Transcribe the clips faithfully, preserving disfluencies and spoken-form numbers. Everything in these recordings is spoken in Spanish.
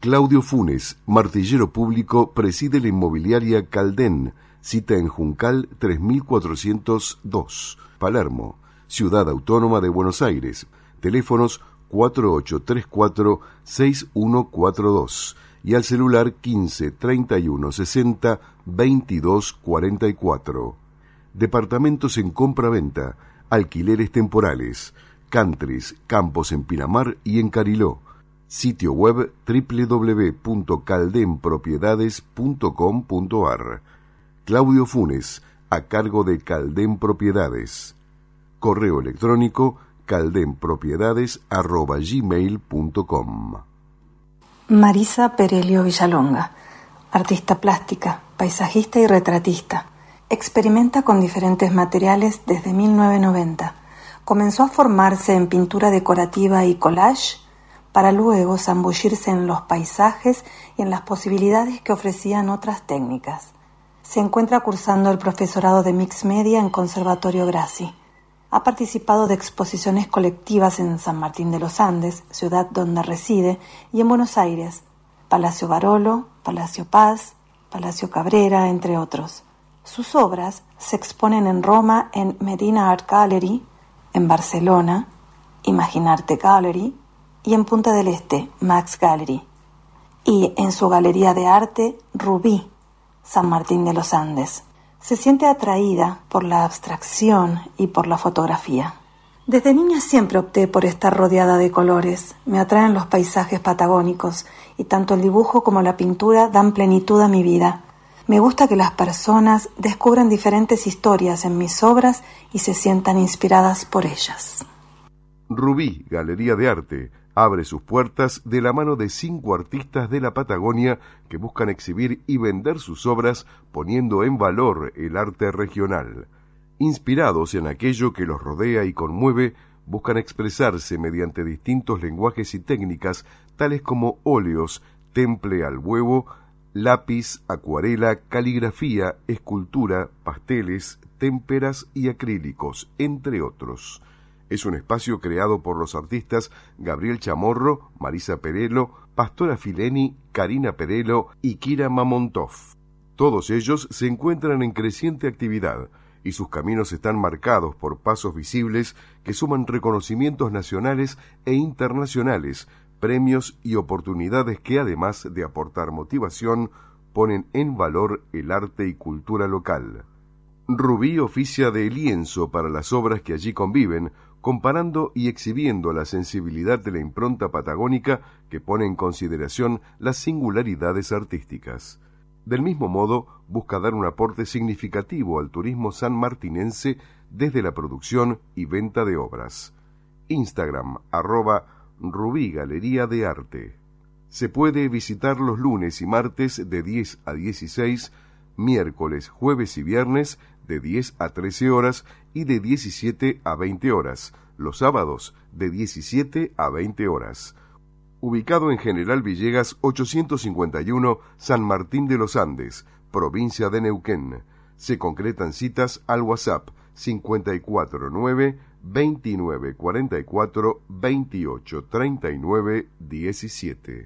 Claudio Funes, martillero público, preside la inmobiliaria Caldén, cita en Juncal tres mil cuatrocientos dos, Palermo, Ciudad Autónoma de Buenos Aires, teléfonos cuatro ocho tres cuatro, seis uno cuatro dos y al celular quince, treinta y uno, sesenta, veintidós, cuarenta y cuatro. Departamentos en compra-venta, alquileres temporales, countries, campos en Pinamar y en Cariló. Sitio web doble u doble u doble u punto caldenpropiedades punto com punto a r. Claudio Funes, a cargo de Caldén Propiedades. Correo electrónico caldenpropiedades arroba gmail punto com. Marisa Perelio Villalonga, artista plástica, paisajista y retratista. Experimenta con diferentes materiales desde mil novecientos noventa. Comenzó a formarse en pintura decorativa y collage para luego zambullirse en los paisajes y en las posibilidades que ofrecían otras técnicas. Se encuentra cursando el profesorado de Mix Media en Conservatorio Grassi. Ha participado de exposiciones colectivas en San Martín de los Andes, ciudad donde reside, y en Buenos Aires, Palacio Barolo, Palacio Paz, Palacio Cabrera, entre otros. Sus obras se exponen en Roma en Medina Art Gallery, en Barcelona, Imaginarte Gallery, y en Punta del Este, Max Gallery, y en su Galería de Arte, Rubí, San Martín de los Andes. Se siente atraída por la abstracción y por la fotografía. Desde niña siempre opté por estar rodeada de colores. Me atraen los paisajes patagónicos, y tanto el dibujo como la pintura dan plenitud a mi vida. Me gusta que las personas descubran diferentes historias en mis obras y se sientan inspiradas por ellas. Rubí, Galería de Arte, abre sus puertas de la mano de cinco artistas de la Patagonia que buscan exhibir y vender sus obras poniendo en valor el arte regional. Inspirados en aquello que los rodea y conmueve, buscan expresarse mediante distintos lenguajes y técnicas tales como óleos, temple al huevo, lápiz, acuarela, caligrafía, escultura, pasteles, témperas y acrílicos, entre otros. Es un espacio creado por los artistas Gabriel Chamorro, Marisa Perello, Pastora Fileni, Karina Perello y Kira Mamontov. Todos ellos se encuentran en creciente actividad y sus caminos están marcados por pasos visibles que suman reconocimientos nacionales e internacionales, premios y oportunidades que, además de aportar motivación, ponen en valor el arte y cultura local. Rubí oficia de lienzo para las obras que allí conviven, comparando y exhibiendo la sensibilidad de la impronta patagónica que pone en consideración las singularidades artísticas. Del mismo modo, busca dar un aporte significativo al turismo sanmartinense desde la producción y venta de obras. Instagram, arroba Rubí Galería de Arte. Se puede visitar los lunes y martes de diez a dieciséis, miércoles, jueves y viernes de diez a trece horas y de diecisiete a veinte horas, los sábados de diecisiete a veinte horas. Ubicado en General Villegas ochocientos cincuenta y uno, San Martín de los Andes, provincia de Neuquén. Se concretan citas al WhatsApp cincuenta y cuatro nueve, veintinueve cuarenta y cuatro, veintiocho treinta y nueve diecisiete.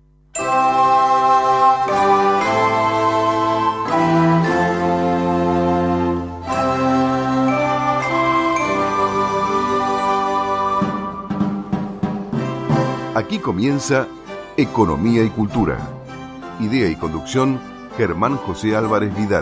Aquí comienza Economía y Cultura. Idea y conducción, Germán José Álvarez Vidal.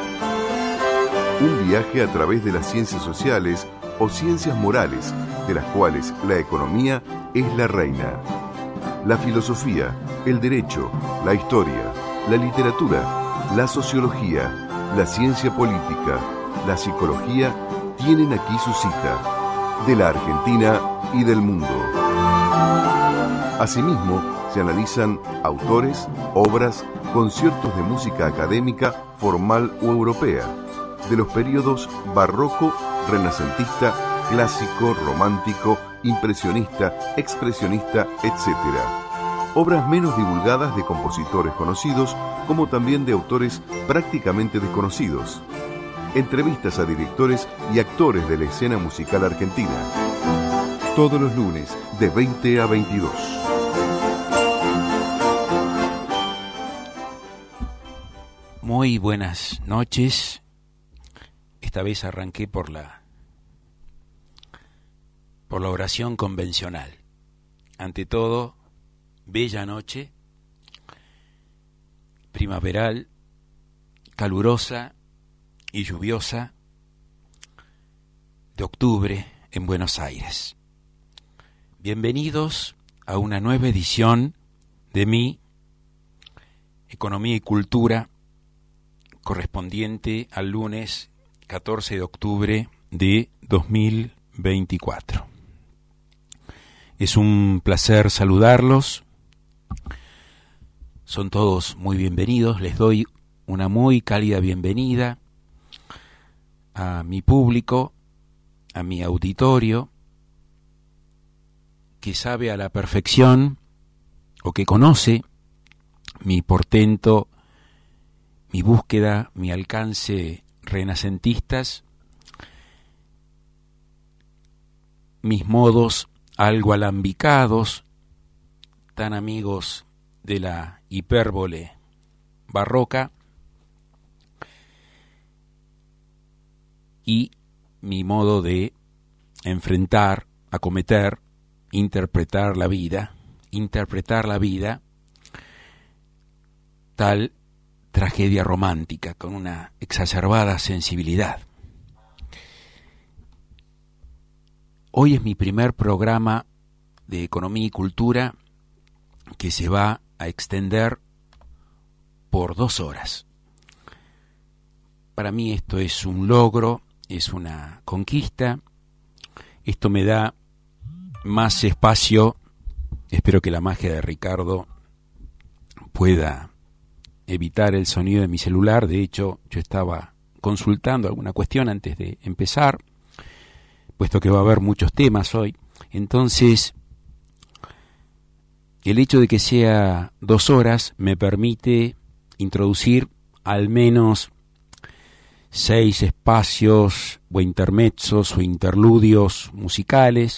Un viaje a través de las ciencias sociales o ciencias morales, de las cuales la economía es la reina. La filosofía, el derecho, la historia, la literatura, la sociología, la ciencia política, la psicología tienen aquí su cita, de la Argentina y del mundo. Asimismo, se analizan autores, obras, conciertos de música académica, formal o europea, de los períodos barroco, renacentista, clásico, romántico, impresionista, expresionista, etcétera. Obras menos divulgadas de compositores conocidos, como también de autores prácticamente desconocidos. Entrevistas a directores y actores de la escena musical argentina. Todos los lunes, de veinte a veintidós. Muy buenas noches. Esta vez arranqué por la por la oración convencional. Ante todo, bella noche, primaveral, calurosa y lluviosa de octubre en Buenos Aires. Bienvenidos a una nueva edición de mi Economía y Cultura, correspondiente al lunes catorce de octubre de dos mil veinticuatro. Es un placer saludarlos. Son todos muy bienvenidos. Les doy una muy cálida bienvenida a mi público, a mi auditorio, que sabe a la perfección o que conoce mi portento, mi búsqueda, mi alcance renacentistas, mis modos algo alambicados, tan amigos de la hipérbole barroca, y mi modo de enfrentar, acometer, interpretar la vida, interpretar la vida, tal tragedia romántica, con una exacerbada sensibilidad. Hoy es mi primer programa de Economía y Cultura que se va a extender por dos horas. Para mí esto es un logro, es una conquista. Esto me da más espacio. Espero que la magia de Ricardo pueda evitar el sonido de mi celular. De hecho, yo estaba consultando alguna cuestión antes de empezar, puesto que va a haber muchos temas hoy. Entonces, el hecho de que sea dos horas me permite introducir al menos seis espacios o intermezzos o interludios musicales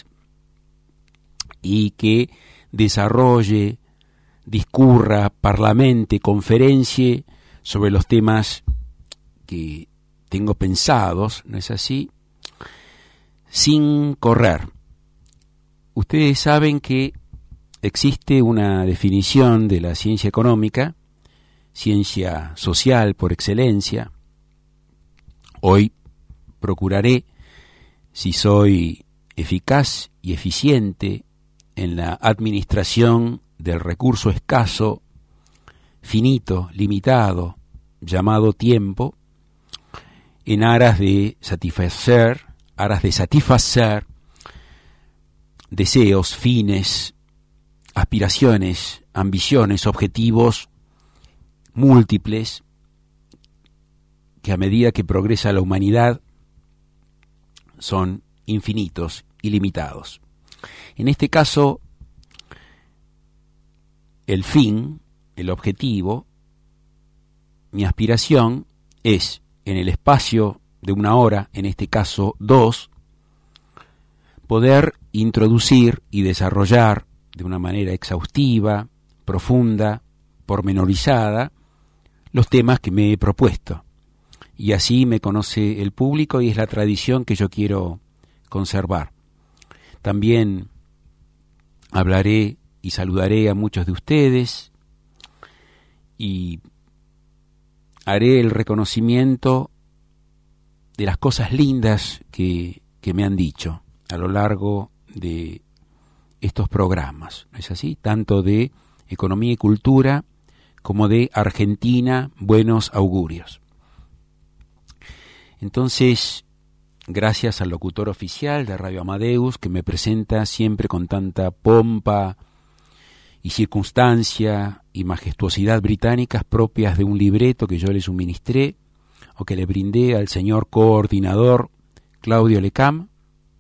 y que desarrolle, discurra, parlamente, conferencie sobre los temas que tengo pensados, ¿no es así?, sin correr. Ustedes saben que existe una definición de la ciencia económica, ciencia social por excelencia. Hoy procuraré, si soy eficaz y eficiente en la administración del recurso escaso, finito, limitado, llamado tiempo, en aras de satisfacer, aras de satisfacer deseos, fines, aspiraciones, ambiciones, objetivos múltiples que a medida que progresa la humanidad son infinitos, ilimitados. En este caso, el fin, el objetivo, mi aspiración es, en el espacio de una hora, en este caso dos, poder introducir y desarrollar de una manera exhaustiva, profunda, pormenorizada, los temas que me he propuesto. Y así me conoce el público y es la tradición que yo quiero conservar. También hablaré y saludaré a muchos de ustedes y haré el reconocimiento de las cosas lindas que, que me han dicho a lo largo de estos programas, ¿no es así? Tanto de Economía y Cultura como de Argentina, Buenos Augurios. Entonces, gracias al locutor oficial de Radio Amadeus, que me presenta siempre con tanta pompa y circunstancia y majestuosidad británicas propias de un libreto que yo le suministré o que le brindé al señor coordinador Claudio Lecam.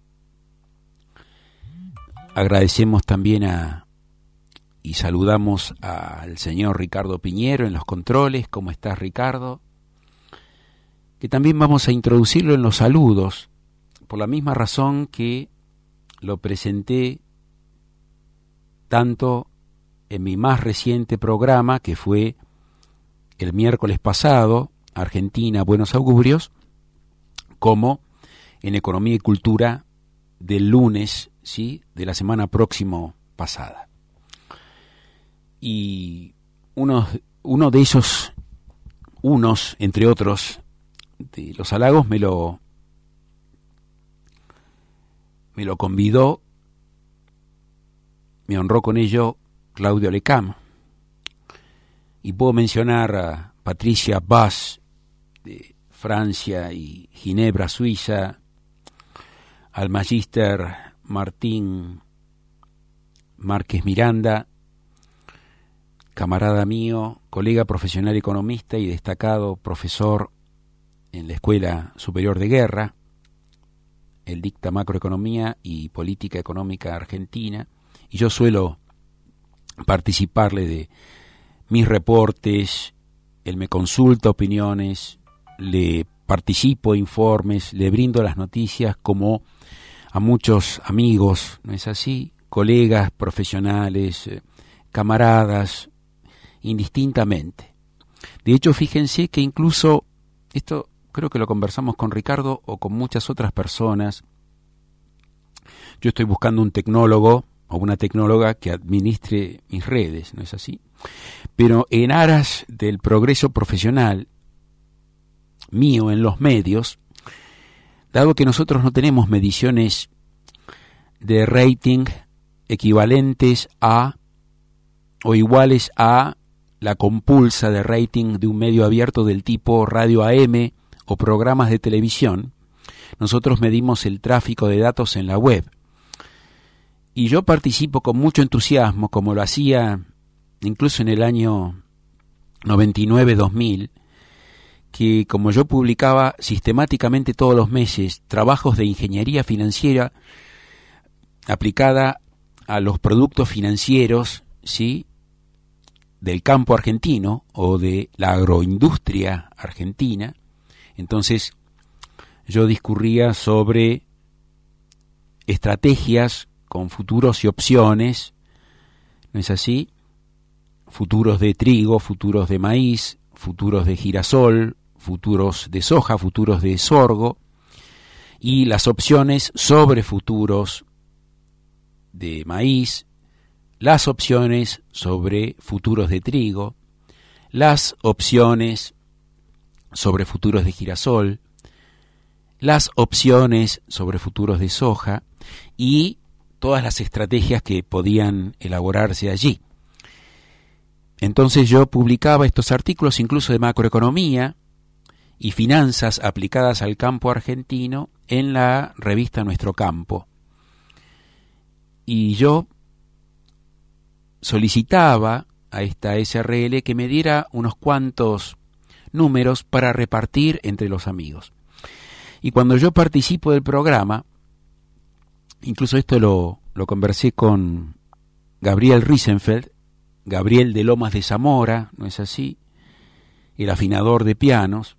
Agradecemos también a y saludamos al señor Ricardo Piñero en los controles. ¿Cómo estás, Ricardo? Que también vamos a introducirlo en los saludos, por la misma razón que lo presenté tanto en mi más reciente programa, que fue el miércoles pasado, Argentina, Buenos Augurios, como en Economía y Cultura del lunes, ¿sí?, de la semana próxima pasada. Y uno, uno de esos, unos, entre otros, de los halagos me lo, me lo convidó, me honró con ello Claudio Lecam. Y puedo mencionar a Patricia Bass, de Francia y Ginebra, Suiza, al magíster Martín Márquez Miranda, camarada mío, colega profesional economista y destacado profesor en la Escuela Superior de Guerra. Él dicta macroeconomía y política económica argentina, y yo suelo participarle de mis reportes, él me consulta opiniones, le participo informes, le brindo las noticias como a muchos amigos, ¿no es así?, colegas profesionales, eh, camaradas, indistintamente. De hecho, fíjense que incluso, esto creo que lo conversamos con Ricardo o con muchas otras personas, yo estoy buscando un tecnólogo o una tecnóloga que administre mis redes, ¿no es así? Pero en aras del progreso profesional mío en los medios, dado que nosotros no tenemos mediciones de rating equivalentes a o iguales a la compulsa de rating de un medio abierto del tipo radio A M o programas de televisión, nosotros medimos el tráfico de datos en la web. Y yo participo con mucho entusiasmo, como lo hacía incluso en el año noventa y nueve dos mil, que como yo publicaba sistemáticamente todos los meses trabajos de ingeniería financiera aplicada a los productos financieros, ¿sí?, del campo argentino o de la agroindustria argentina, entonces yo discurría sobre estrategias con futuros y opciones, ¿no es así?, futuros de trigo, futuros de maíz, futuros de girasol, futuros de soja, futuros de sorgo, y las opciones sobre futuros de maíz, las opciones sobre futuros de trigo, las opciones sobre futuros de girasol, las opciones sobre futuros de soja y todas las estrategias que podían elaborarse allí. Entonces yo publicaba estos artículos incluso de macroeconomía y finanzas aplicadas al campo argentino en la revista Nuestro Campo. Y yo solicitaba a esta S R L que me diera unos cuantos números para repartir entre los amigos. Y cuando yo participo del programa, incluso esto lo, lo conversé con Gabriel Riesenfeld, Gabriel de Lomas de Zamora, ¿no es así?, el afinador de pianos,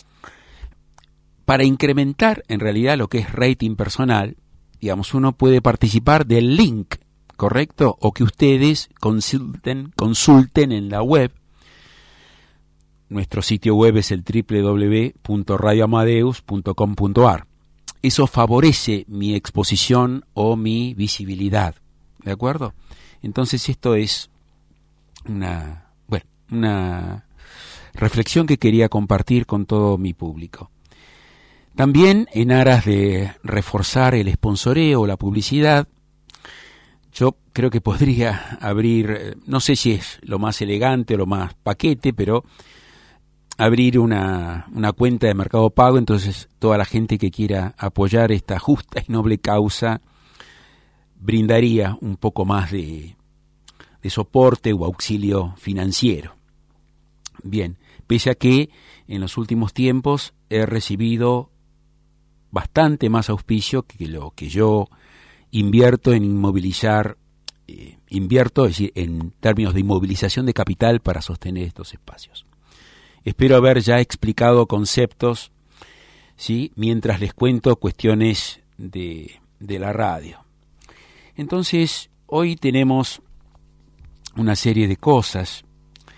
para incrementar en realidad lo que es rating personal, digamos, uno puede participar del link, ¿correcto? O que ustedes consulten, consulten en la web. Nuestro sitio web es el doble u doble u doble u punto radio amadeus punto com punto a r. Eso favorece mi exposición o mi visibilidad, ¿de acuerdo? Entonces esto es una, bueno, una reflexión que quería compartir con todo mi público. También, en aras de reforzar el sponsoreo o la publicidad, yo creo que podría abrir, no sé si es lo más elegante o lo más paquete, pero abrir una, una cuenta de Mercado Pago, entonces toda la gente que quiera apoyar esta justa y noble causa brindaría un poco más de, de soporte o auxilio financiero. Bien, pese a que en los últimos tiempos he recibido bastante más auspicio que lo que yo invierto en inmovilizar, eh, invierto, es decir, en términos de inmovilización de capital para sostener estos espacios. Espero haber ya explicado conceptos, ¿sí?, mientras les cuento cuestiones de, de la radio. Entonces, hoy tenemos una serie de cosas.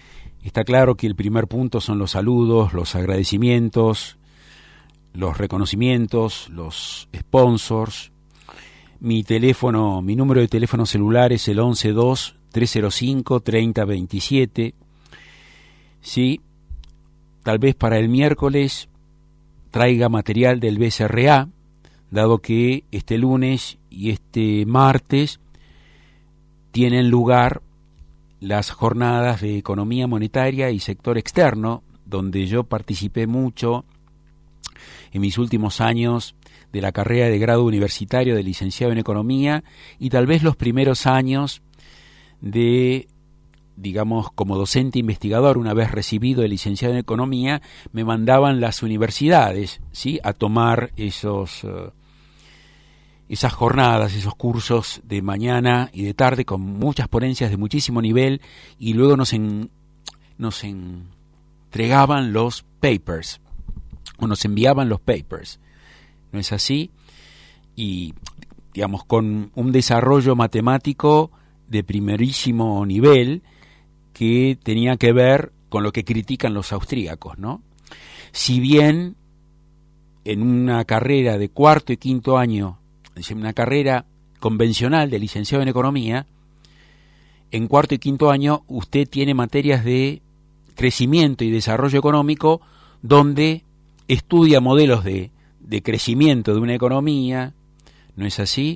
Está claro que el primer punto son los saludos, los agradecimientos, los reconocimientos, los sponsors. Mi teléfono, mi número de teléfono celular es el once dos, trescientos cinco, treinta veintisiete. Sí, tal vez para el miércoles traiga material del B C R A, dado que este lunes y este martes tienen lugar las jornadas de economía monetaria y sector externo, donde yo participé mucho en mis últimos años de la carrera de grado universitario de licenciado en economía y tal vez los primeros años de, digamos, como docente investigador. Una vez recibido el licenciado en economía, me mandaban las universidades, ¿sí?, a tomar esos uh, esas jornadas, esos cursos de mañana y de tarde con muchas ponencias de muchísimo nivel, y luego nos, en, nos entregaban los papers, o nos enviaban los papers. ¿No es así? Y, digamos, con un desarrollo matemático de primerísimo nivel que tenía que ver con lo que critican los austríacos, ¿no? Si bien en una carrera de cuarto y quinto año, es una carrera convencional de licenciado en economía, en cuarto y quinto año usted tiene materias de crecimiento y desarrollo económico, donde estudia modelos de, de crecimiento de una economía, ¿no es así?,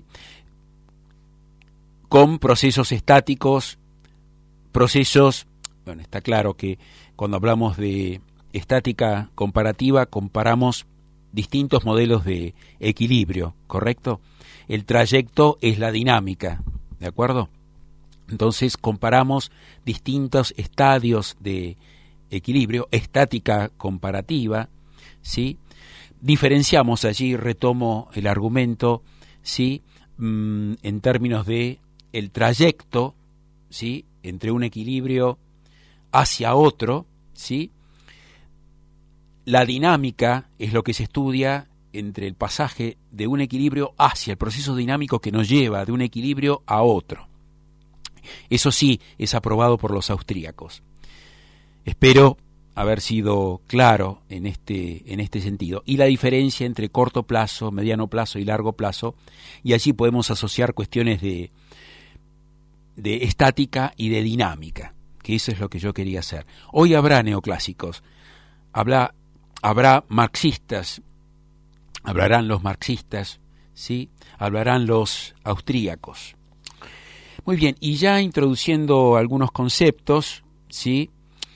con procesos estáticos, procesos, bueno, está claro que cuando hablamos de estática comparativa comparamos distintos modelos de equilibrio, ¿correcto? El trayecto es la dinámica, ¿de acuerdo? Entonces comparamos distintos estadios de equilibrio, estática comparativa, ¿sí? Diferenciamos allí, retomo el argumento, ¿sí?, mm, en términos de el trayecto, ¿sí?, entre un equilibrio hacia otro, ¿sí? La dinámica es lo que se estudia entre el pasaje de un equilibrio hacia el proceso dinámico que nos lleva de un equilibrio a otro. Eso sí es aprobado por los austríacos. Espero haber sido claro en este, en este sentido. Y la diferencia entre corto plazo, mediano plazo y largo plazo, y allí podemos asociar cuestiones de, de estática y de dinámica, que eso es lo que yo quería hacer. Hoy habrá neoclásicos, habrá, habrá marxistas, hablarán los marxistas, ¿sí?, hablarán los austríacos. Muy bien, y ya introduciendo algunos conceptos, ¿sí?,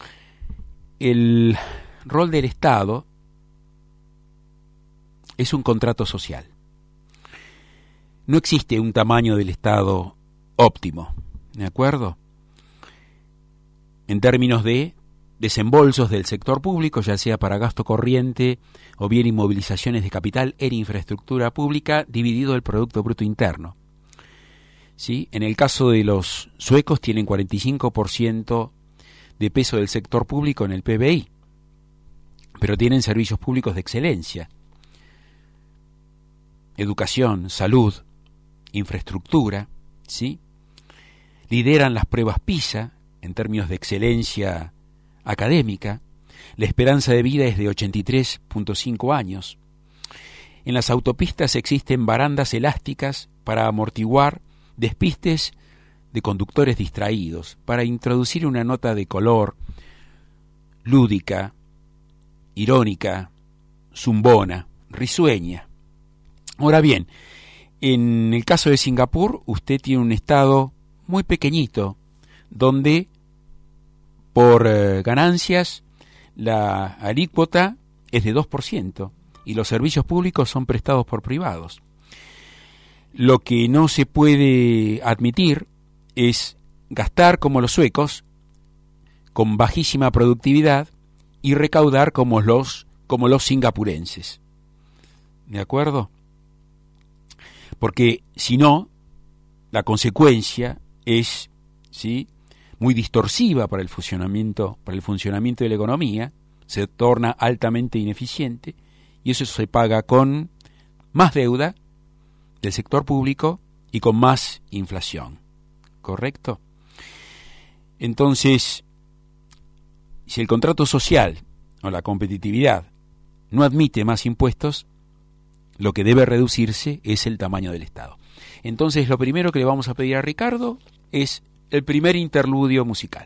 el rol del Estado es un contrato social. No existe un tamaño del Estado óptimo, ¿de acuerdo? En términos de desembolsos del sector público, ya sea para gasto corriente o bien inmovilizaciones de capital en infraestructura pública, dividido el Producto Bruto Interno. ¿Sí? En el caso de los suecos tienen cuarenta y cinco por ciento de peso del sector público en el P B I, pero tienen servicios públicos de excelencia, educación, salud, infraestructura, ¿sí? Lideran las pruebas PISA en términos de excelencia académica. La esperanza de vida es de ochenta y tres punto cinco años. En las autopistas existen barandas elásticas para amortiguar despistes de conductores distraídos, para introducir una nota de color lúdica, irónica, zumbona, risueña. Ahora bien, en el caso de Singapur, usted tiene un estado muy pequeñito, donde por eh, ganancias la alícuota es de dos por ciento y los servicios públicos son prestados por privados. Lo que no se puede admitir es gastar como los suecos, con bajísima productividad, y recaudar como los, como los singapurenses. ¿De acuerdo? Porque si no, la consecuencia es, ¿sí?, muy distorsiva para el funcionamiento, para el funcionamiento de la economía, se torna altamente ineficiente, y eso se paga con más deuda del sector público y con más inflación. ¿Correcto? Entonces, si el contrato social o la competitividad no admite más impuestos, lo que debe reducirse es el tamaño del Estado. Entonces, lo primero que le vamos a pedir a Ricardo es el primer interludio musical.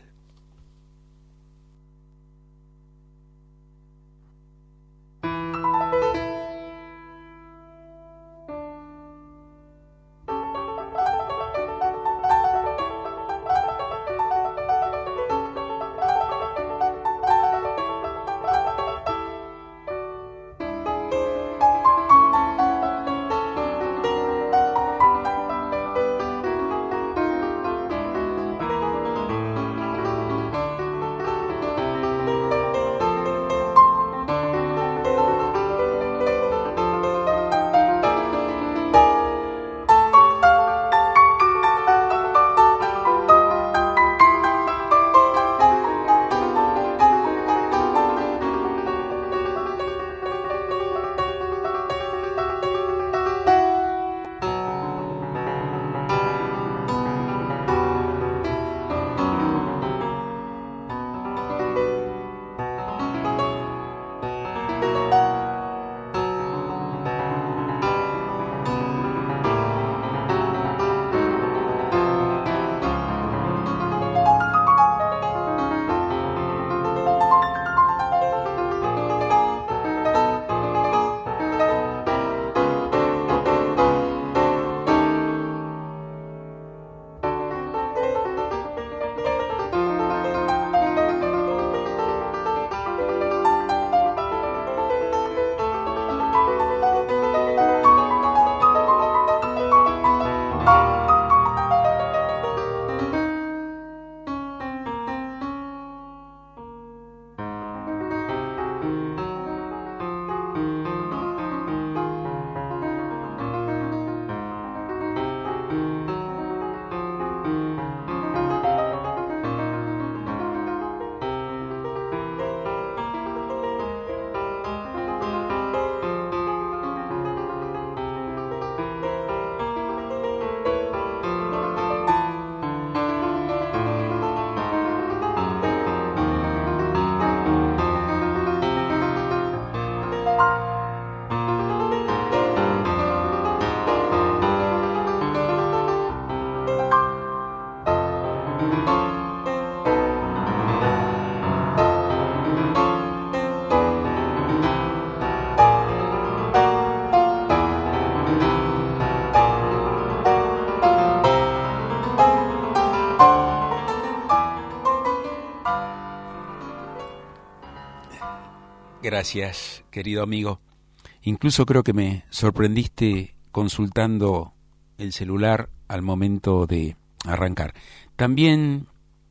Gracias, querido amigo. Incluso creo que me sorprendiste consultando el celular al momento de arrancar. También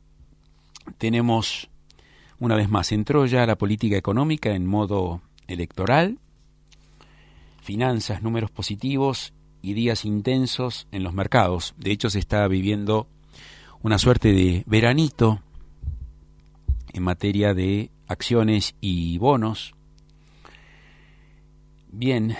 tenemos, una vez más, entró ya la política económica en modo electoral, finanzas, números positivos y días intensos en los mercados. De hecho, se está viviendo una suerte de veranito en materia de acciones y bonos. Bien,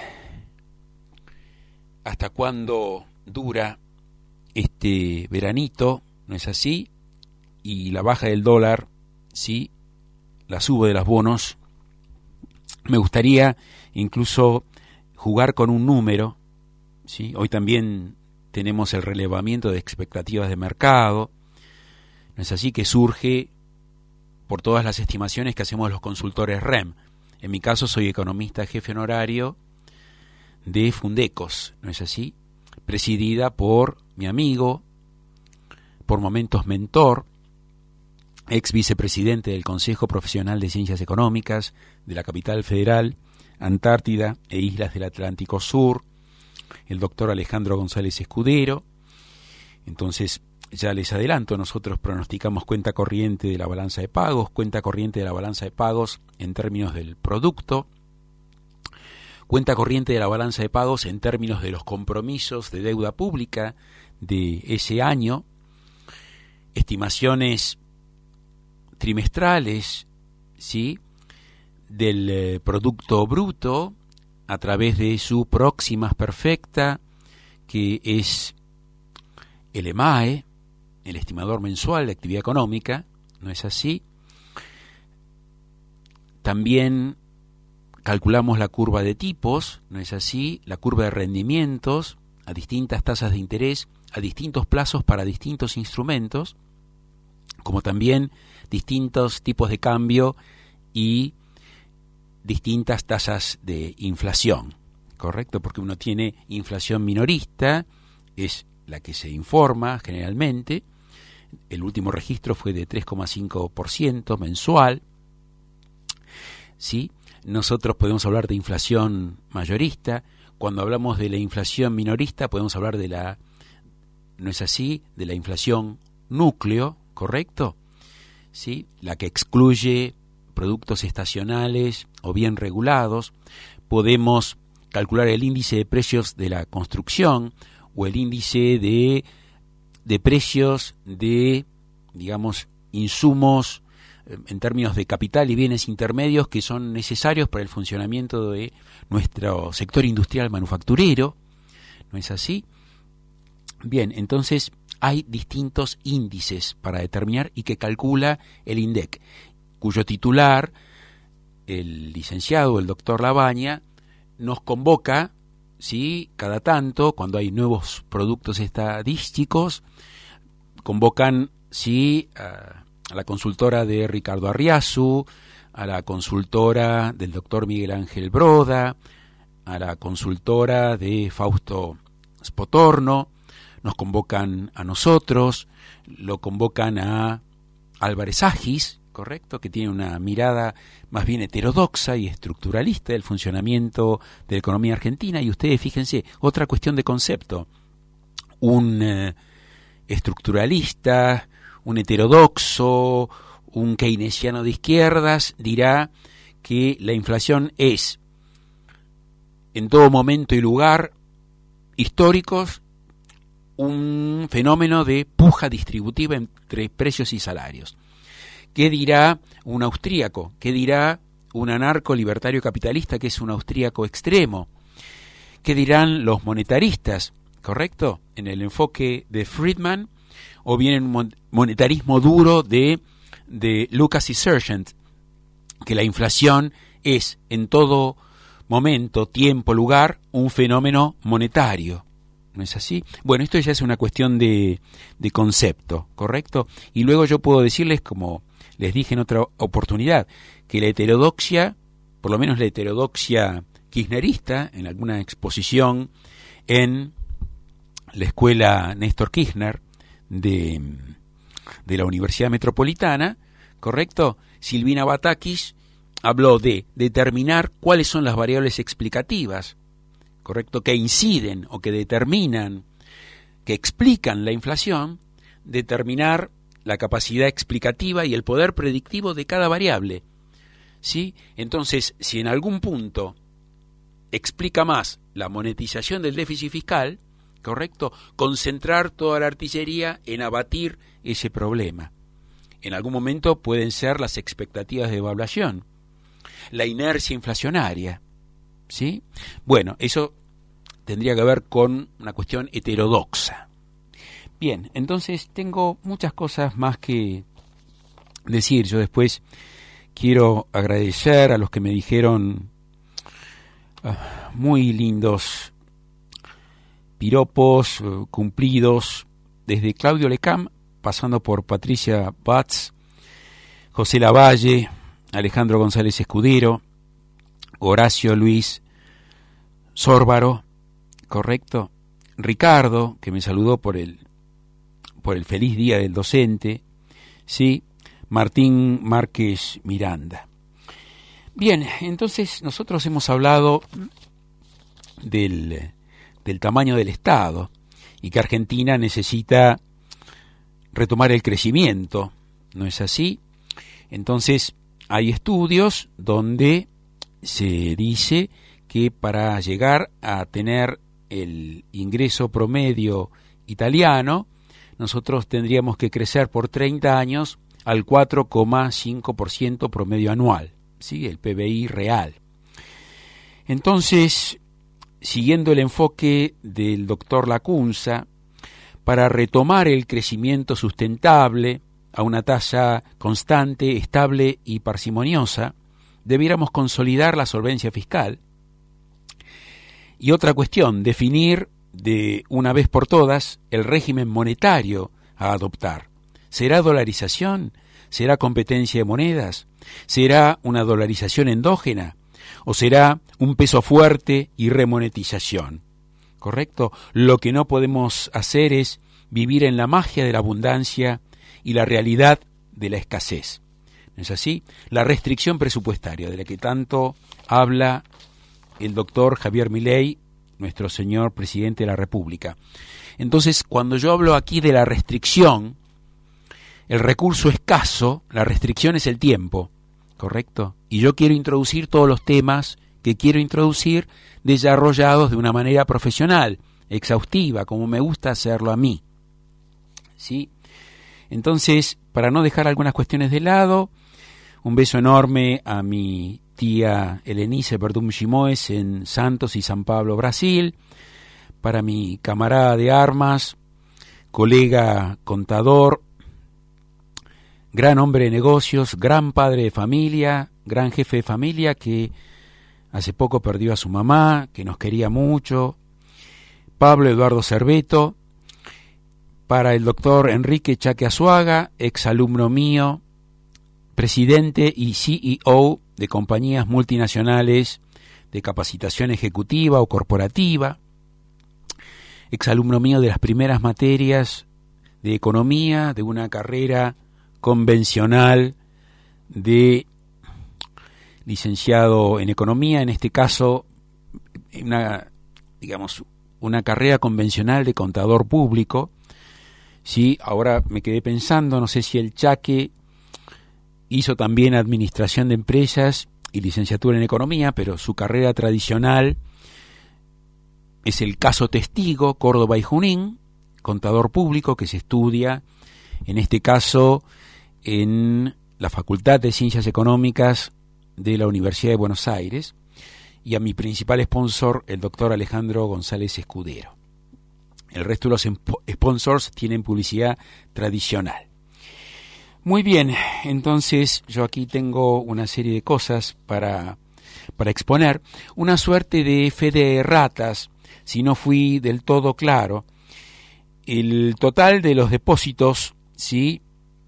¿hasta cuándo dura este veranito? ¿No es así? Y la baja del dólar, sí, la suba de los bonos. Me gustaría incluso jugar con un número, ¿sí? Hoy también tenemos el relevamiento de expectativas de mercado, ¿no es así? Que surge por todas las estimaciones que hacemos los consultores R E M. En mi caso soy economista jefe honorario de Fundecos, ¿no es así? Presidida por mi amigo, por momentos mentor, ex vicepresidente del Consejo Profesional de Ciencias Económicas de la Capital Federal, Antártida e Islas del Atlántico Sur, el doctor Alejandro González Escudero. Entonces, ya les adelanto, nosotros pronosticamos cuenta corriente de la balanza de pagos, cuenta corriente de la balanza de pagos en términos del producto, cuenta corriente de la balanza de pagos en términos de los compromisos de deuda pública de ese año, estimaciones trimestrales, ¿sí?, del eh, Producto Bruto a través de su próxima perfecta, que es el EMAE, el estimador mensual de actividad económica, ¿no es así? también calculamos la curva de tipos, ¿no es así? La curva de rendimientos a distintas tasas de interés, a distintos plazos para distintos instrumentos, como también distintos tipos de cambio y distintas tasas de inflación, ¿correcto? Porque uno tiene inflación minorista, es la que se informa generalmente, el último registro fue de tres coma cinco por ciento mensual, ¿sí? Nosotros podemos hablar de inflación mayorista. Cuando hablamos de la inflación minorista podemos hablar de la, ¿no es así?, de la inflación núcleo, ¿correcto? ¿Sí? La que excluye productos estacionales o bien regulados. Podemos calcular el índice de precios de la construcción o el índice de, de precios de, digamos, insumos en términos de capital y bienes intermedios que son necesarios para el funcionamiento de nuestro sector industrial manufacturero, ¿no es así? Bien, entonces hay distintos índices para determinar y que calcula el INDEC, cuyo titular, el licenciado, el doctor Labaña, nos convoca, ¿sí?, cada tanto, cuando hay nuevos productos estadísticos, convocan, sí, a a la consultora de Ricardo Arriazu, a la consultora del doctor Miguel Ángel Broda, a la consultora de Fausto Spotorno, nos convocan a nosotros, lo convocan a Álvarez Agis, correcto, que tiene una mirada más bien heterodoxa y estructuralista del funcionamiento de la economía argentina, y ustedes fíjense, otra cuestión de concepto, un eh, estructuralista, un heterodoxo, un keynesiano de izquierdas, dirá que la inflación es, en todo momento y lugar históricos, un fenómeno de puja distributiva entre precios y salarios. ¿Qué dirá un austríaco? ¿Qué dirá un anarco libertario capitalista que es un austríaco extremo? ¿Qué dirán los monetaristas? ¿Correcto? En el enfoque de Friedman, o bien un monetarismo duro de, de Lucas y Sargent, que la inflación es en todo momento, tiempo, lugar, un fenómeno monetario. ¿No es así? Bueno, esto ya es una cuestión de, de concepto, ¿correcto? Y luego yo puedo decirles, como les dije en otra oportunidad, que la heterodoxia, por lo menos la heterodoxia kirchnerista, en alguna exposición en la escuela Néstor Kirchner, De, de la Universidad Metropolitana, ¿correcto? Silvina Batakis habló de determinar cuáles son las variables explicativas, ¿correcto?, que inciden o que determinan, que explican la inflación, determinar la capacidad explicativa y el poder predictivo de cada variable, ¿sí? Entonces, si en algún punto explica más la monetización del déficit fiscal, ¿correcto?, concentrar toda la artillería en abatir ese problema. En algún momento pueden ser las expectativas de devaluación, la inercia inflacionaria, ¿sí? Bueno, eso tendría que ver con una cuestión heterodoxa. Bien, entonces tengo muchas cosas más que decir. Yo después quiero agradecer a los que me dijeron uh, muy lindos piropos uh, cumplidos, desde Claudio Lecam, pasando por Patricia Batz, José Lavalle, Alejandro González Escudero, Horacio Luis Sórbaro, correcto, Ricardo, que me saludó por el por el feliz día del docente, sí, Martín Márquez Miranda. Bien, entonces nosotros hemos hablado del del tamaño del Estado y que Argentina necesita retomar el crecimiento, ¿no es así? Entonces hay estudios donde se dice que para llegar a tener el ingreso promedio italiano, nosotros tendríamos que crecer por treinta años al cuatro coma cinco por ciento promedio anual, ¿sí?, el P B I real. Entonces, siguiendo el enfoque del doctor Lacunza, para retomar el crecimiento sustentable a una tasa constante, estable y parsimoniosa, debiéramos consolidar la solvencia fiscal. Y otra cuestión, definir de una vez por todas el régimen monetario a adoptar. ¿Será dolarización? ¿Será competencia de monedas? ¿Será una dolarización endógena? ¿O será un peso fuerte y remonetización? ¿Correcto? Lo que no podemos hacer es vivir en la magia de la abundancia y la realidad de la escasez. ¿No es así? La restricción presupuestaria, de la que tanto habla el doctor Javier Milei, nuestro señor presidente de la República. Entonces, cuando yo hablo aquí de la restricción, el recurso escaso, la restricción es el tiempo, ¿correcto? Y yo quiero introducir todos los temas que quiero introducir desarrollados de una manera profesional, exhaustiva, como me gusta hacerlo a mí. ¿Sí? Entonces, para no dejar algunas cuestiones de lado, un beso enorme a mi tía Helenice Verdum Gimoes en Santos y San Pablo, Brasil, para mi camarada de armas, colega contador, gran hombre de negocios, gran padre de familia, gran jefe de familia que hace poco perdió a su mamá, que nos quería mucho, Pablo Eduardo Cerveto, para el doctor Enrique Chaque Azuaga, exalumno mío, presidente y C E O de compañías multinacionales de capacitación ejecutiva o corporativa, exalumno mío de las primeras materias de economía, de una carrera convencional de licenciado en economía, en este caso una, digamos, una carrera convencional de contador público. Sí, ahora me quedé pensando, no sé si el Chaque hizo también administración de empresas y licenciatura en economía, pero su carrera tradicional es el caso testigo Córdoba y Junín, contador público que se estudia, en este caso, en la Facultad de Ciencias Económicas de la Universidad de Buenos Aires, y a mi principal sponsor, el doctor Alejandro González Escudero. El resto de los sponsors tienen publicidad tradicional. Muy bien, entonces yo aquí tengo una serie de cosas para, para exponer. Una suerte de fe de ratas, si no fui del todo claro. El total de los depósitos, sí,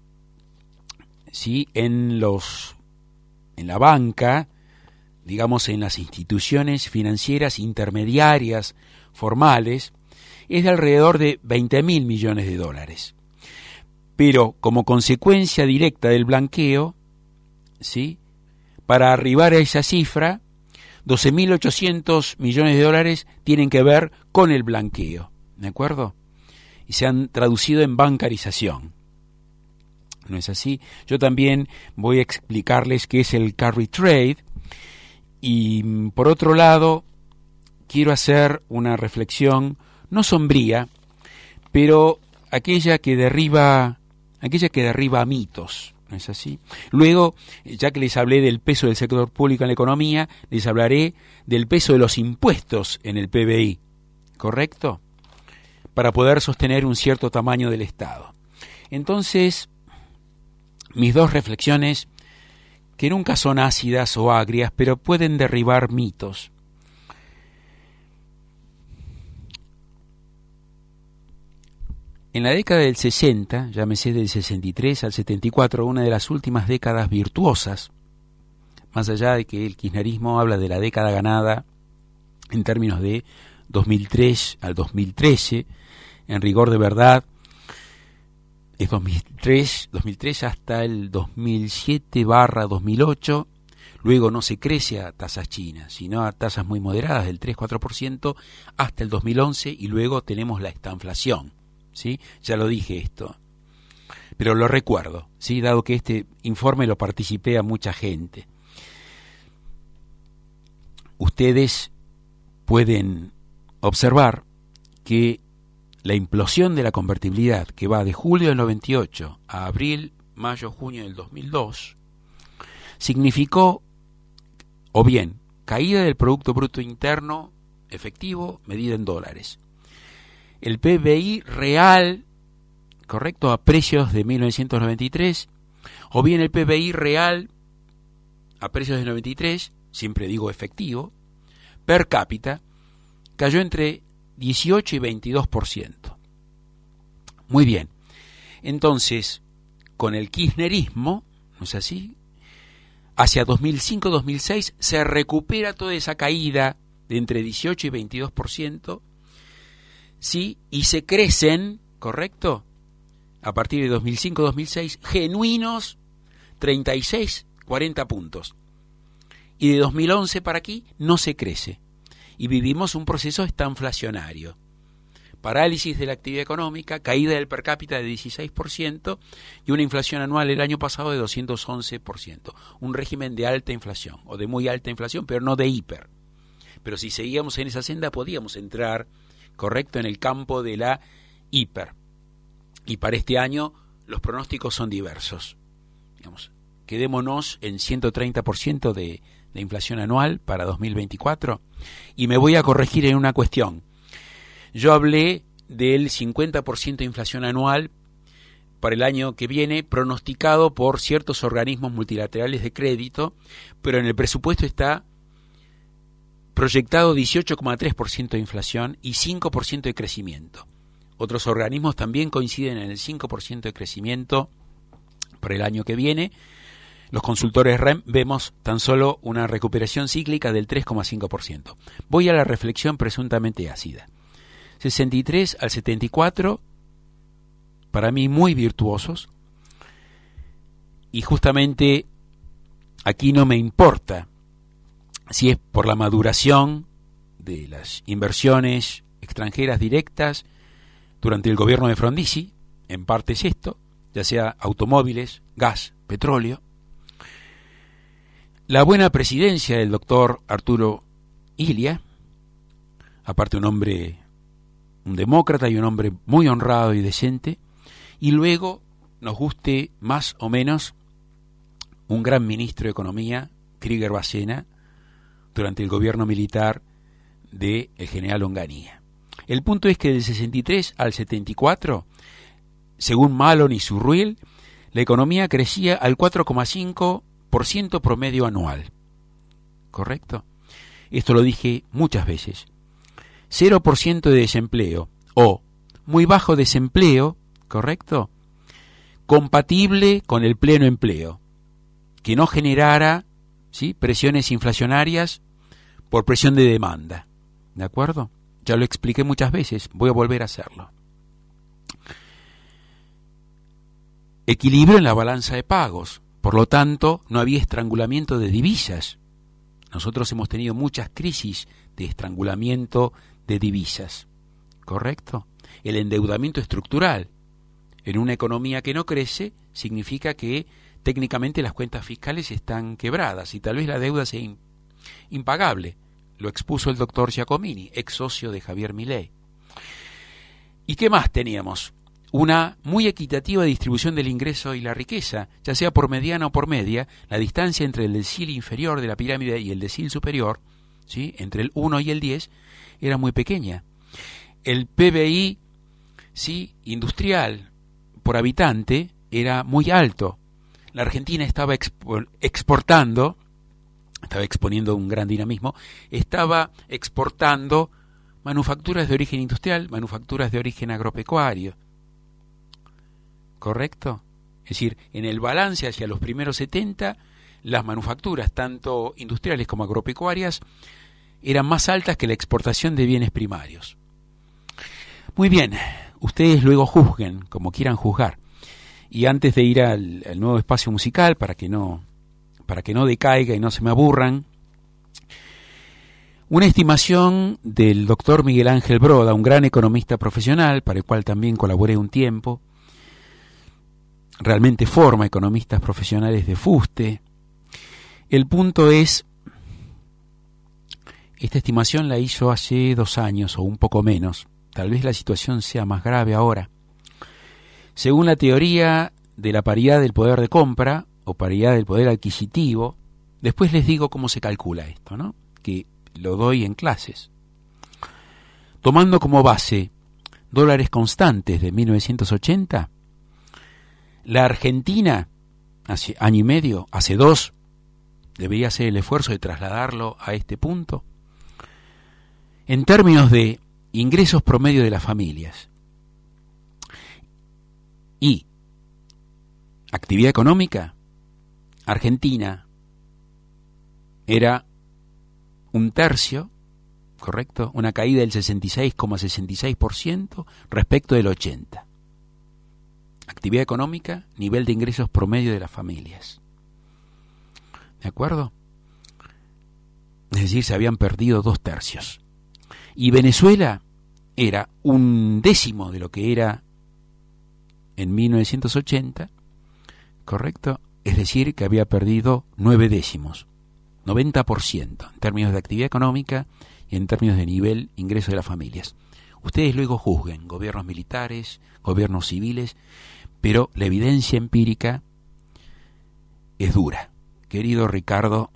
sí, en los, en la banca, digamos en las instituciones financieras intermediarias formales, es de alrededor de veinte mil millones de dólares. Pero como consecuencia directa del blanqueo, ¿sí?, para arribar a esa cifra, doce mil ochocientos millones de dólares tienen que ver con el blanqueo, ¿de acuerdo? Y se han traducido en bancarización. ¿No es así? Yo también voy a explicarles qué es el carry trade. Y por otro lado, quiero hacer una reflexión no sombría, pero aquella que derriba, aquella que derriba mitos, ¿no es así? Luego, ya que les hablé del peso del sector público en la economía, les hablaré del peso de los impuestos en el P B I, ¿correcto? Para poder sostener un cierto tamaño del Estado. Entonces, mis dos reflexiones, que nunca son ácidas o agrias, pero pueden derribar mitos. En la década del sesenta, llámese del sesenta y tres al setenta y cuatro, una de las últimas décadas virtuosas, más allá de que el kirchnerismo habla de la década ganada en términos de dos mil tres al dos mil trece, en rigor de verdad, es dos mil tres, dos mil tres hasta el dos mil siete barra dos mil ocho, luego no se crece a tasas chinas, sino a tasas muy moderadas del tres a cuatro por ciento hasta el dos mil once, y luego tenemos la estanflación, ¿sí? Ya lo dije esto, pero lo recuerdo, ¿sí? Dado que este informe lo participé a mucha gente. Ustedes pueden observar que la implosión de la convertibilidad, que va de julio del noventa y ocho a abril, mayo, junio del dos mil dos, significó, o bien, caída del Producto Bruto Interno efectivo medida en dólares. El P B I real, correcto, a precios de mil novecientos noventa y tres, o bien el P B I real a precios de noventa y tres, siempre digo efectivo, per cápita, cayó entre dieciocho y veintidós por ciento. Muy bien. Entonces, con el kirchnerismo, ¿no es así?, hacia dos mil cinco dos mil seis se recupera toda esa caída de entre dieciocho y veintidós por ciento, ¿sí? Y se crecen, ¿correcto?, a partir de dos mil cinco dos mil seis, genuinos treinta y seis, cuarenta puntos. Y de dos mil once para aquí no se crece. Y vivimos un proceso estanflacionario. Parálisis de la actividad económica, caída del per cápita de dieciséis por ciento y una inflación anual el año pasado de doscientos once por ciento. Un régimen de alta inflación, o de muy alta inflación, pero no de hiper. Pero si seguíamos en esa senda podíamos entrar, correcto, en el campo de la hiper. Y para este año los pronósticos son diversos. Digamos, quedémonos en ciento treinta por ciento de, de inflación anual para dos mil veinticuatro. Y me voy a corregir en una cuestión. Yo hablé del cincuenta por ciento de inflación anual para el año que viene, pronosticado por ciertos organismos multilaterales de crédito, pero en el presupuesto está proyectado dieciocho coma tres por ciento de inflación y cinco por ciento de crecimiento. Otros organismos también coinciden en el cinco por ciento de crecimiento para el año que viene. Los consultores R E M vemos tan solo una recuperación cíclica del tres coma cinco por ciento. Voy a la reflexión presuntamente ácida. sesenta y tres al setenta y cuatro, para mí muy virtuosos, y justamente aquí no me importa si es por la maduración de las inversiones extranjeras directas durante el gobierno de Frondizi, en parte es esto, ya sea automóviles, gas, petróleo, la buena presidencia del doctor Arturo Illia, aparte un hombre, un demócrata y un hombre muy honrado y decente, y luego, nos guste más o menos, un gran ministro de Economía, Krieger Bacena, durante el gobierno militar del general Onganía. El punto es que del sesenta y tres al setenta y cuatro, según Malon y Surruel, la economía crecía al cuatro coma cinco por ciento promedio anual. ¿Correcto? Esto lo dije muchas veces. cero por ciento de desempleo o muy bajo desempleo, ¿correcto?, compatible con el pleno empleo, que no generara, ¿sí?, presiones inflacionarias por presión de demanda. ¿De acuerdo? Ya lo expliqué muchas veces, voy a volver a hacerlo. Equilibrio en la balanza de pagos, por lo tanto, no había estrangulamiento de divisas. Nosotros hemos tenido muchas crisis de estrangulamiento de divisas, ¿correcto? El endeudamiento estructural en una economía que no crece significa que técnicamente las cuentas fiscales están quebradas y tal vez la deuda sea impagable. Lo expuso el doctor Giacomini, ex socio de Javier Milei. ¿Y qué más teníamos? Una muy equitativa distribución del ingreso y la riqueza, ya sea por mediana o por media. La distancia entre el decil inferior de la pirámide y el decil superior, ¿sí?, entre el uno y el diez, era muy pequeña. El P B I, ¿sí?, industrial por habitante era muy alto. La Argentina estaba expo- exportando, estaba exponiendo un gran dinamismo, estaba exportando manufacturas de origen industrial, manufacturas de origen agropecuario. ¿Correcto? Es decir, en el balance hacia los primeros setenta, las manufacturas, tanto industriales como agropecuarias, eran más altas que la exportación de bienes primarios. Muy bien, ustedes luego juzguen como quieran juzgar. Y antes de ir al, al nuevo espacio musical, para que no, para que no decaiga y no se me aburran, una estimación del doctor Miguel Ángel Broda, un gran economista profesional, para el cual también colaboré un tiempo, realmente forma economistas profesionales de fuste. El punto es, esta estimación la hizo hace dos años o un poco menos, tal vez la situación sea más grave ahora. Según la teoría de la paridad del poder de compra o paridad del poder adquisitivo, después les digo cómo se calcula esto, ¿no?, que lo doy en clases. Tomando como base dólares constantes de mil novecientos ochenta, la Argentina, hace año y medio, hace dos, debería hacer el esfuerzo de trasladarlo a este punto. En términos de ingresos promedio de las familias y actividad económica, Argentina era un tercio, ¿correcto? Una caída del sesenta y seis coma sesenta y seis por ciento respecto del ochenta por ciento. Actividad económica, nivel de ingresos promedio de las familias. ¿De acuerdo? Es decir, se habían perdido dos tercios. Y Venezuela era un décimo de lo que era en mil novecientos ochenta, ¿correcto? Es decir, que había perdido nueve décimos, noventa por ciento en términos de actividad económica y en términos de nivel ingreso de las familias. Ustedes luego juzguen, gobiernos militares, gobiernos civiles, pero la evidencia empírica es dura. Querido Ricardo,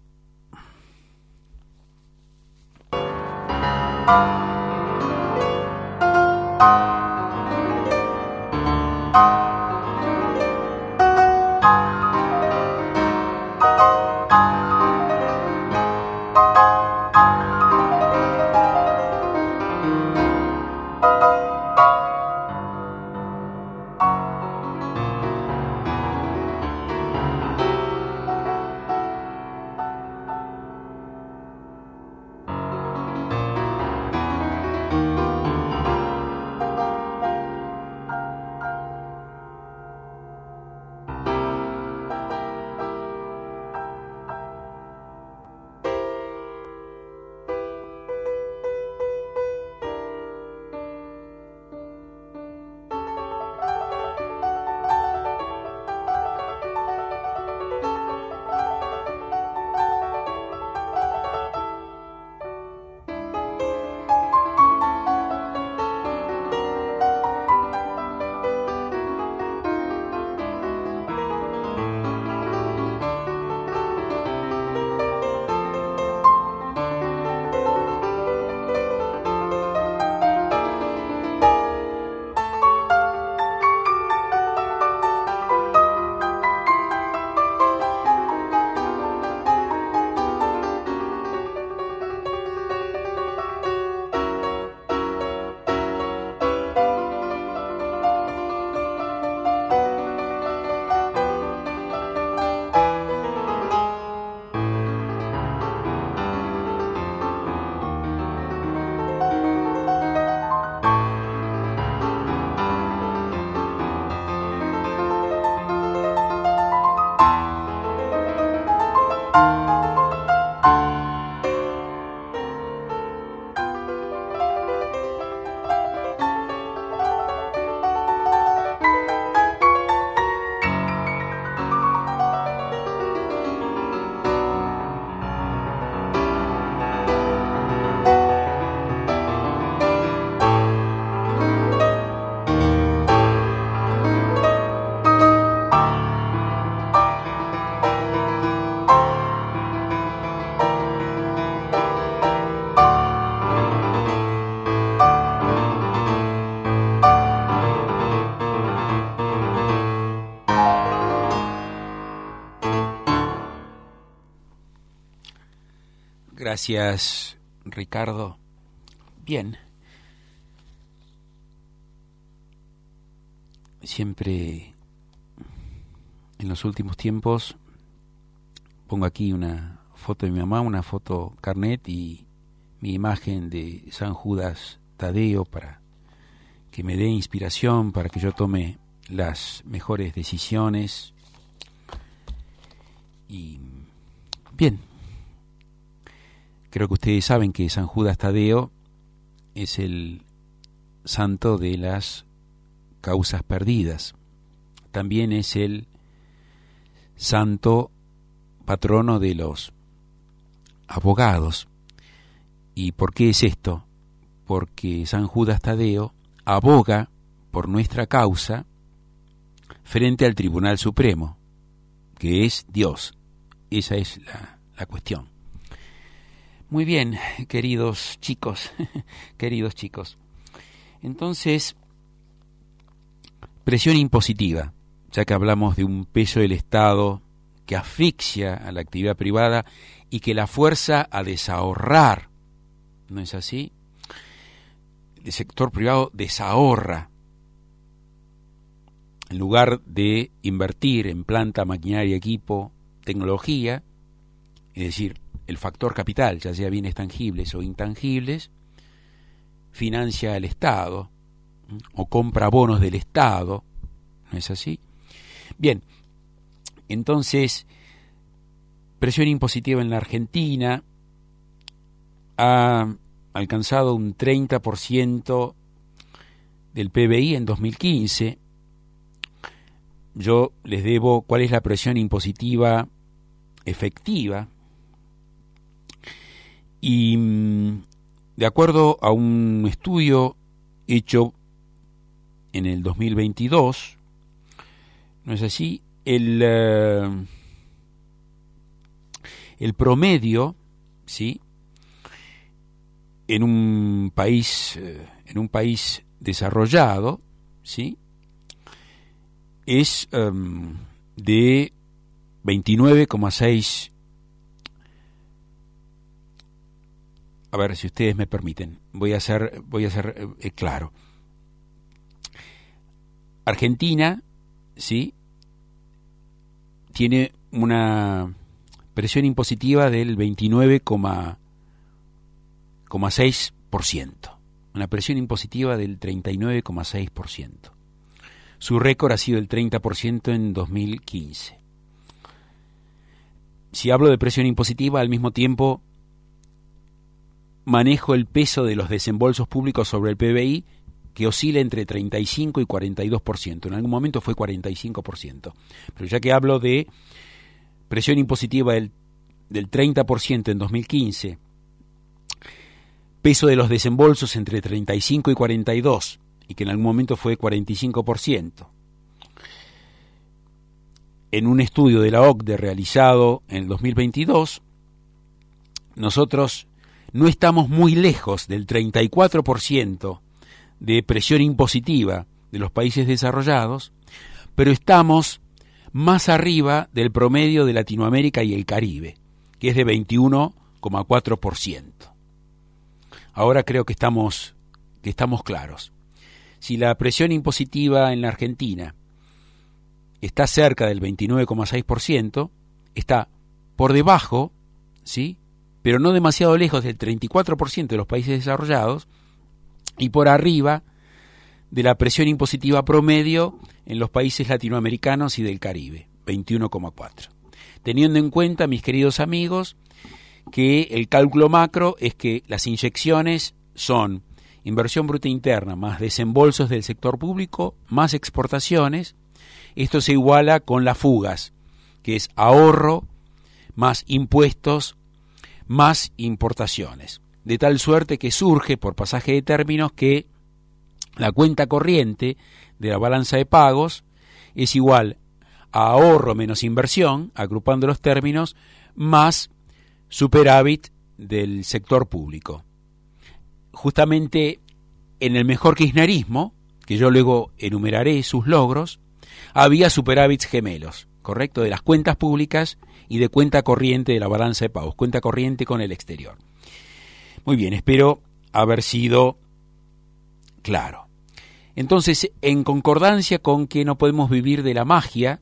gracias, Ricardo. Bien. Siempre en los últimos tiempos pongo aquí una foto de mi mamá, una foto carnet y mi imagen de San Judas Tadeo para que me dé inspiración, para que yo tome las mejores decisiones. Y bien, creo que ustedes saben que San Judas Tadeo es el santo de las causas perdidas. También es el santo patrono de los abogados. ¿Y por qué es esto? Porque San Judas Tadeo aboga por nuestra causa frente al Tribunal Supremo, que es Dios. Esa es la, la cuestión. Muy bien, queridos chicos, queridos chicos. Entonces, presión impositiva, ya que hablamos de un peso del Estado que asfixia a la actividad privada y que la fuerza a desahorrar. ¿No es así? El sector privado desahorra. En lugar de invertir en planta, maquinaria, equipo, tecnología, es decir, el factor capital, ya sea bienes tangibles o intangibles, financia al Estado o compra bonos del Estado. ¿No es así? Bien, entonces, presión impositiva en la Argentina ha alcanzado un treinta por ciento del P B I en dos mil quince. Yo les debo cuál es la presión impositiva efectiva. Y de acuerdo a un estudio hecho en el dos mil veintidós, ¿no es así? El, uh, el promedio, ¿sí?, en un país, uh, en un país desarrollado, ¿sí?, es um, de veintinueve coma seis. A ver si ustedes me permiten, voy a ser, voy a ser eh, claro. Argentina, ¿sí?, tiene una presión impositiva del veintinueve coma seis por ciento, una presión impositiva del treinta y nueve coma seis por ciento. Su récord ha sido el treinta por ciento en dos mil quince. Si hablo de presión impositiva, al mismo tiempo manejo el peso de los desembolsos públicos sobre el P B I, que oscila entre treinta y cinco y cuarenta y dos por ciento. En algún momento fue cuarenta y cinco por ciento. Pero ya que hablo de presión impositiva del, del treinta por ciento en dos mil quince, peso de los desembolsos entre treinta y cinco y cuarenta y dos, y que en algún momento fue cuarenta y cinco por ciento. En un estudio de la O C D E realizado en el dos mil veintidós, nosotros no estamos muy lejos del treinta y cuatro por ciento de presión impositiva de los países desarrollados, pero estamos más arriba del promedio de Latinoamérica y el Caribe, que es de veintiuno coma cuatro por ciento. Ahora creo que estamos, que estamos claros. Si la presión impositiva en la Argentina está cerca del veintinueve coma seis por ciento, está por debajo, ¿sí?, pero no demasiado lejos del treinta y cuatro por ciento de los países desarrollados, y por arriba de la presión impositiva promedio en los países latinoamericanos y del Caribe, veintiuno coma cuatro. Teniendo en cuenta, mis queridos amigos, que el cálculo macro es que las inyecciones son inversión bruta interna más desembolsos del sector público más exportaciones. Esto se iguala con las fugas, que es ahorro más impuestos más importaciones, de tal suerte que surge por pasaje de términos que la cuenta corriente de la balanza de pagos es igual a ahorro menos inversión, agrupando los términos, más superávit del sector público. Justamente en el mejor kirchnerismo, que yo luego enumeraré sus logros, había superávits gemelos, ¿correcto?, de las cuentas públicas y de cuenta corriente de la balanza de pagos, cuenta corriente con el exterior. Muy bien, espero haber sido claro. Entonces, en concordancia con que no podemos vivir de la magia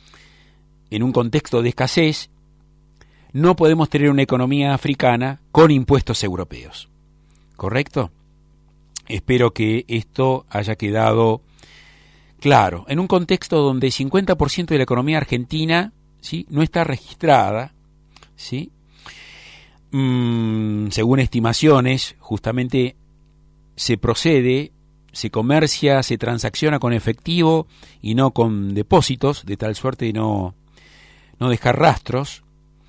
en un contexto de escasez, no podemos tener una economía africana con impuestos europeos, ¿correcto? Espero que esto haya quedado claro. En un contexto donde el cincuenta por ciento de la economía argentina, ¿sí?, no está registrada, ¿sí?, mm, según estimaciones, justamente se procede, se comercia, se transacciona con efectivo y no con depósitos, de tal suerte de no, no dejar rastros.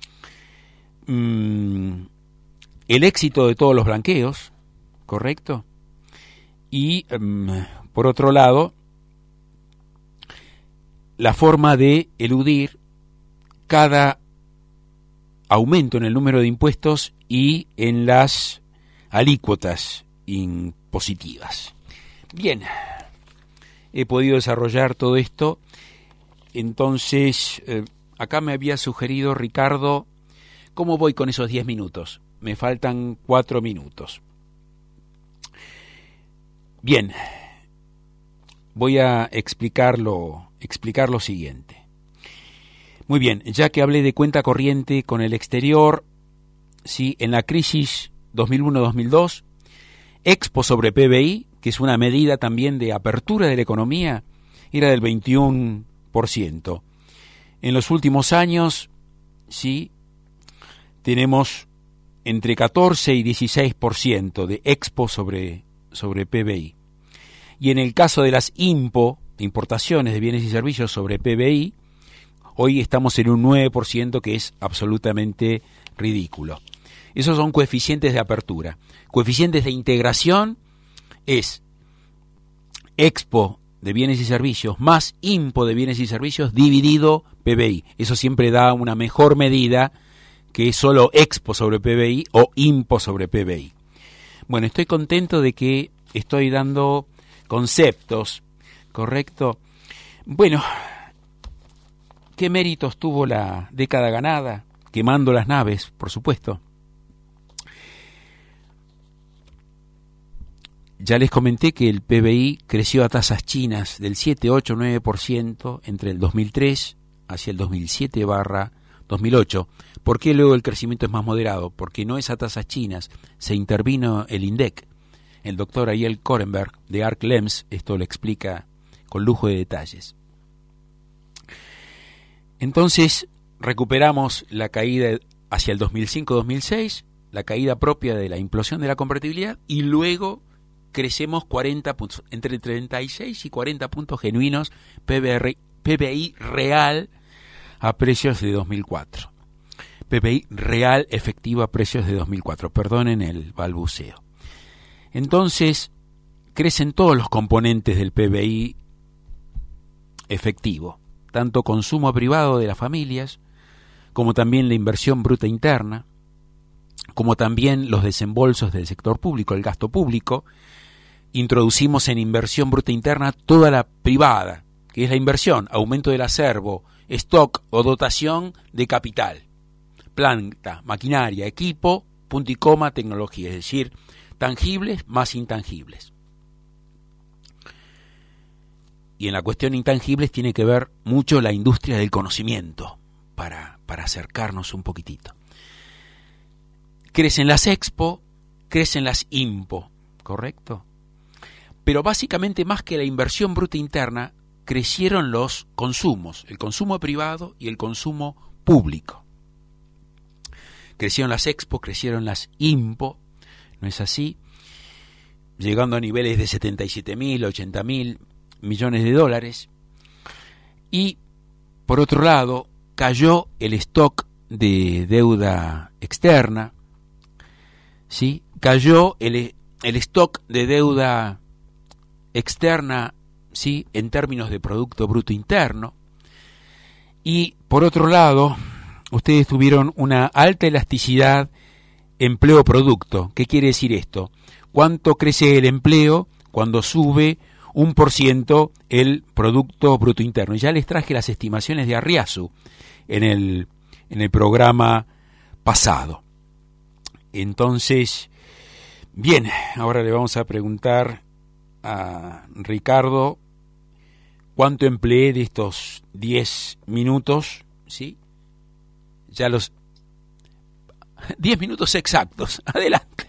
Mm, el éxito de todos los blanqueos, ¿correcto? Y, mm, por otro lado, la forma de eludir cada aumento en el número de impuestos y en las alícuotas impositivas. Bien, he podido desarrollar todo esto, entonces eh, acá me había sugerido Ricardo, ¿cómo voy con esos diez minutos? Me faltan cuatro minutos. Bien, voy a explicarlo, explicar lo siguiente. Muy bien, ya que hablé de cuenta corriente con el exterior, sí, en la crisis dos mil uno dos mil dos, Expo sobre P B I, que es una medida también de apertura de la economía, era del veintiuno por ciento. En los últimos años, sí, tenemos entre catorce y dieciséis por ciento de Expo sobre, sobre P B I. Y en el caso de las IMPO, importaciones de bienes y servicios sobre P B I, hoy estamos en un nueve por ciento, que es absolutamente ridículo. Esos son coeficientes de apertura. Coeficientes de integración es Expo de bienes y servicios más IMPO de bienes y servicios dividido P B I. Eso siempre da una mejor medida que solo Expo sobre P B I o IMPO sobre P B I. Bueno, estoy contento de que estoy dando conceptos, ¿correcto? Bueno, ¿qué méritos tuvo la década ganada? Quemando las naves, por supuesto. Ya les comenté que el P B I creció a tasas chinas del siete, ocho, nueve por ciento entre el dos mil tres hacia el dos mil siete barra dos mil ocho. ¿Por qué luego el crecimiento es más moderado? Porque no es a tasas chinas, se intervino el INDEC. El doctor Ariel Korenberg de ArcLems esto lo explica con lujo de detalles. Entonces recuperamos la caída hacia el dos mil cinco dos mil seis, la caída propia de la implosión de la convertibilidad, y luego crecemos cuarenta puntos, entre treinta y seis y cuarenta puntos genuinos P B I real a precios de dos mil cuatro. P B I real efectivo a precios de dos mil cuatro, perdonen el balbuceo. Entonces, crecen todos los componentes del P B I efectivo, tanto consumo privado de las familias, como también la inversión bruta interna, como también los desembolsos del sector público, el gasto público. Introducimos en inversión bruta interna toda la privada, que es la inversión, aumento del acervo, stock o dotación de capital, planta, maquinaria, equipo, punto y coma, tecnología, es decir, tangibles más intangibles. Y en la cuestión intangibles tiene que ver mucho la industria del conocimiento, para, para acercarnos un poquitito. Crecen las Expo, crecen las IMPO, ¿correcto? Pero básicamente, más que la inversión bruta interna, crecieron los consumos, el consumo privado y el consumo público. Crecieron las Expo, crecieron las IMPO, ¿no es así? Llegando a niveles de setenta y siete mil, ochenta mil millones de dólares. Y, por otro lado, cayó el stock de deuda externa, ¿sí? Cayó el, el stock de deuda externa, ¿sí?, en términos de Producto Bruto Interno. Y por otro lado, ustedes tuvieron una alta elasticidad empleo-producto. ¿Qué quiere decir esto? ¿Cuánto crece el empleo cuando sube un por ciento el Producto Bruto Interno? Y ya les traje las estimaciones de Arriazu en el, en el programa pasado. Entonces, bien, ahora le vamos a preguntar a Ricardo cuánto empleé de estos diez minutos, ¿sí? Ya los diez minutos exactos, adelante.